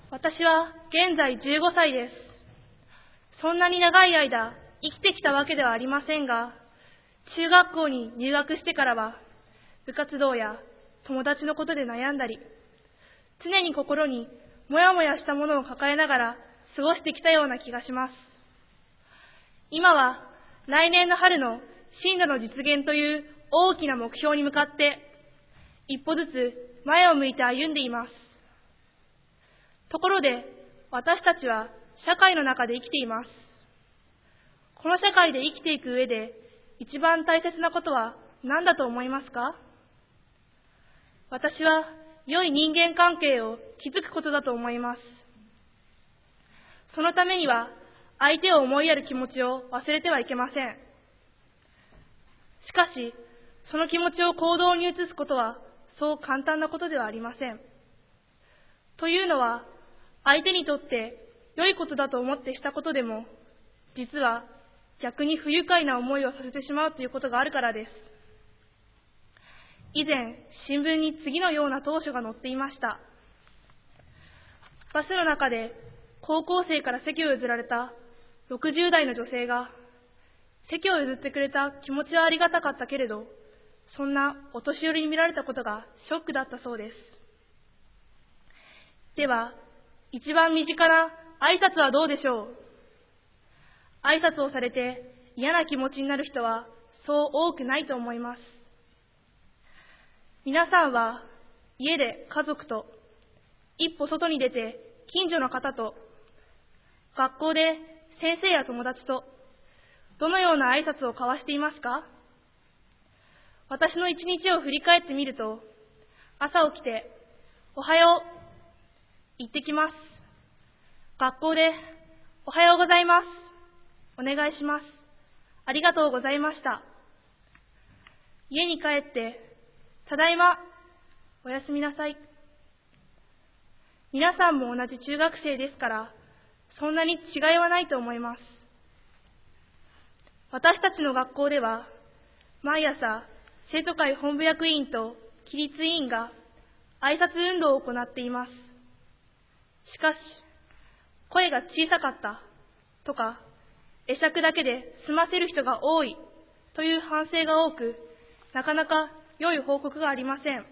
私は現在15歳です。そんなに長い間生きてきたわけではありませんが、中学校に入学してからは部活動や友達のことで悩んだり、常に心にもやもやしたものを抱えながら過ごしてきたような気がします。今は来年の春の進路の実現という大きな目標に向かって一歩ずつ前を向いて歩んでいます。ところで私たちは社会の中で生きています。この社会で生きていく上で一番大切なことは何だと思いますか？私は良い人間関係を築くことだと思います。そのためには相手を思いやる気持ちを忘れてはいけません。しかし、その気持ちを行動に移すことはそう簡単なことではありません。というのは、相手にとって良いことだと思ってしたことでも、実は逆に不愉快な思いをさせてしまうということがあるからです。以前、新聞に次のような投書が載っていました。バスの中で高校生から席を譲られた60代の女性が、席を譲ってくれた気持ちはありがたかったけれど、そんなお年寄りに見られたことがショックだったそうです。では、一番身近な挨拶はどうでしょう？挨拶をされて嫌な気持ちになる人はそう多くないと思います。皆さんは家で家族と、一歩外に出て近所の方と、学校で先生や友達と、どのような挨拶を交わしていますか？私の一日を振り返ってみると、朝起きて、おはよう、行ってきます。学校で、おはようございます。お願いします。ありがとうございました。家に帰って、ただいま、おやすみなさい。皆さんも同じ中学生ですから、そんなに違いはないと思います。私たちの学校では、毎朝、生徒会本部役員と規律委員が挨拶運動を行っています。しかし、声が小さかったとか、会釈だけで済ませる人が多いという反省が多く、なかなか良い報告がありません。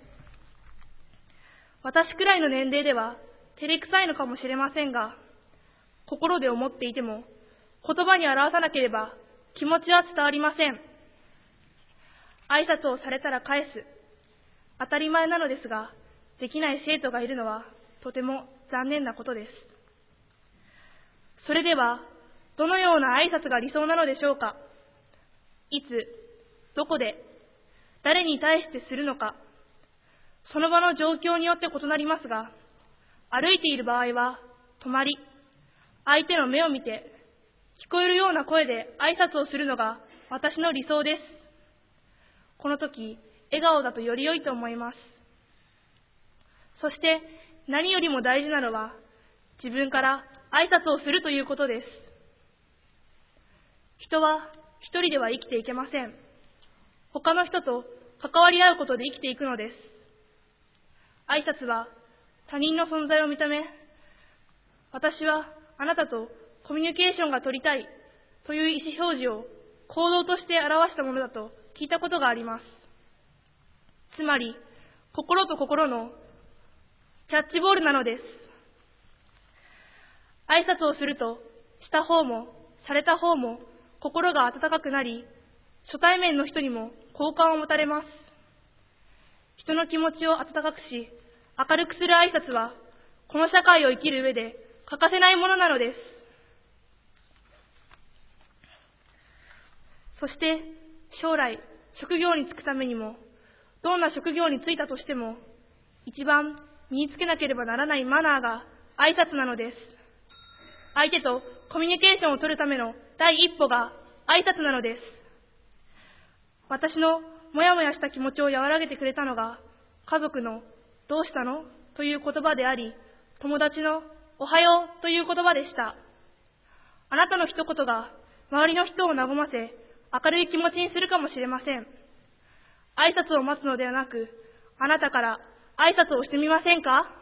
私くらいの年齢では照れくさいのかもしれませんが、心で思っていても言葉に表さなければ気持ちは伝わりません。挨拶をされたら返す。当たり前なのですが、できない生徒がいるのはとても残念なことです。それでは、どのような挨拶が理想なのでしょうか？いつ、どこで、誰に対してするのか、その場の状況によって異なりますが、歩いている場合は、止まり、相手の目を見て、聞こえるような声で挨拶をするのが私の理想です。この時、笑顔だとより良いと思います。そして、何よりも大事なのは、自分から挨拶をするということです。人は一人では生きていけません。他の人と関わり合うことで生きていくのです。挨拶は他人の存在を認め、私はあなたとコミュニケーションが取りたいという意思表示を行動として表したものだと聞いたことがあります。つまり、心と心のキャッチボールなのです。挨拶をすると、した方もされた方も心が温かくなり、初対面の人にも好感を持たれます。人の気持ちを温かくし、明るくする挨拶は、この社会を生きる上で欠かせないものなのです。そして、将来、職業に就くためにも、どんな職業に就いたとしても、一番身につけなければならないマナーが挨拶なのです。相手とコミュニケーションを取るための第一歩が挨拶なのです。私のもやもやした気持ちを和らげてくれたのが、家族のどうしたのという言葉であり、友達のおはようという言葉でした。あなたの一言が周りの人を和ませ、明るい気持ちにするかもしれません。挨拶を待つのではなく、あなたから挨拶をしてみませんか？